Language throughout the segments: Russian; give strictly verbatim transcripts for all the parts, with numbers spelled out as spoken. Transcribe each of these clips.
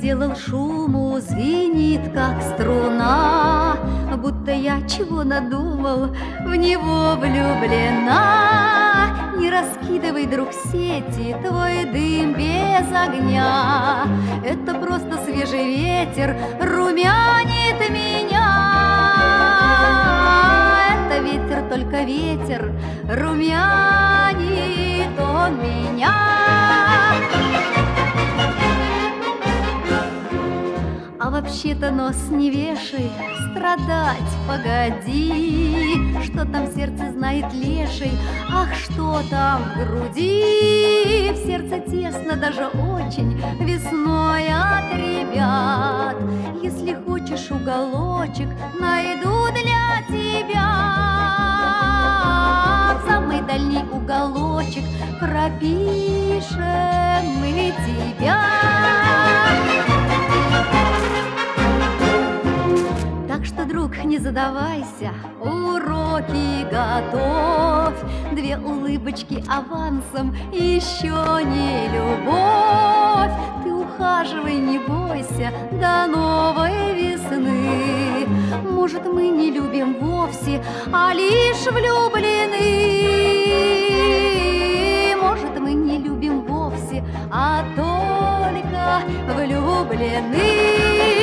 наделал шуму, звенит, как струна, будто я чего надумал, в него влюблена. Не раскидывай, друг, сети, твой дым без огня. Это просто свежий ветер румянит меня. Это ветер, только ветер, румянит он меня. А вообще-то нос не вешай, страдать погоди. Что там в сердце знает леший, ах, что там в груди. В сердце тесно даже очень весной от ребят. Если хочешь уголочек, найду для тебя. В самый дальний уголочек пропишем мы тебя. Так что, друг, не задавайся, уроки готовь. Две улыбочки авансом, еще не любовь. Ты ухаживай, не бойся, до новой весны. Может, мы не любим вовсе, а лишь влюблены. Может, мы не любим вовсе, а только влюблены.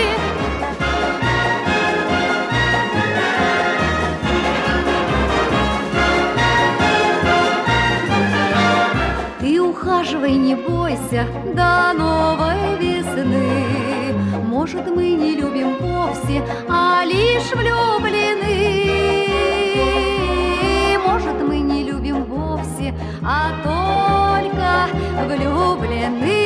Ты ухаживай, не бойся, до новой весны. Может, мы не любим вовсе, а лишь влюблены. Может, мы не любим вовсе, а только влюблены.